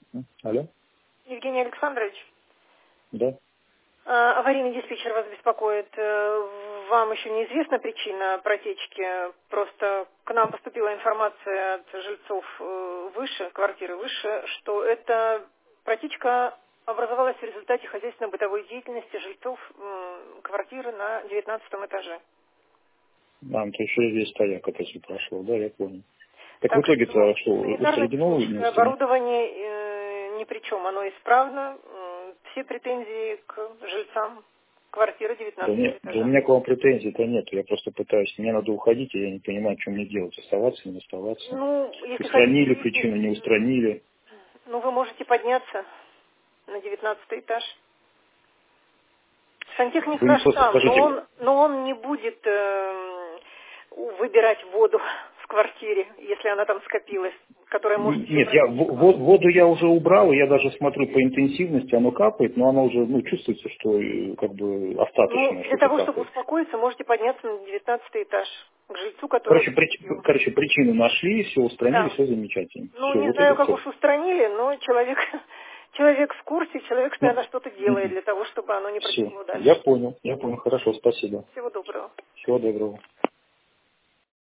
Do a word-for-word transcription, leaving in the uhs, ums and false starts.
М, Алло? Евгений Александрович, Да. а, аварийный диспетчер вас беспокоит. Э, Вам еще неизвестна причина протечки? Просто к нам поступила информация от жильцов э, выше, квартиры выше, что эта протечка образовалась в результате хозяйственно-бытовой деятельности жильцов м, квартиры на девятнадцатом этаже. А, ну, то еще здесь стояк это все прошло, да, я понял. Так в Так итоге-то что что, устранено не санитарно-техническое устранено? оборудование э, ни при чем, оно исправно. М, Все претензии к жильцам квартиры Да, девятнадцатого нет, да у этажа. меня к вам претензий-то нет. Я просто пытаюсь, мне надо уходить, и я не понимаю, что мне делать. Оставаться, не оставаться. Ну, если хотите Устранили выяснить, причину, не устранили. ну, вы можете подняться на девятнадцатый этаж. Сантехник Вы мне наш просто там, но скажите, он, но он не будет э, выбирать воду в квартире, если она там скопилась, которая может еще нет, я протечь в- к вам. в- воду я уже убрал, и я даже смотрю по интенсивности, оно капает, но оно уже, ну, чувствуется, что э, как бы Ну, остаточное для что-то того, чтобы капает. успокоиться, можете подняться на девятнадцатый этаж к жильцу, который Короче, это прич- поступил. короче, причину нашли, все устранили, Да. все замечательно. Ну, Все, не вот знаю, это как цель. уж устранили, но человек, человек в курсе, человек, Ну, наверное, что-то делает для того, чтобы оно не все, протекло я дальше. понял, я понял, хорошо, спасибо. Всего доброго. Всего доброго.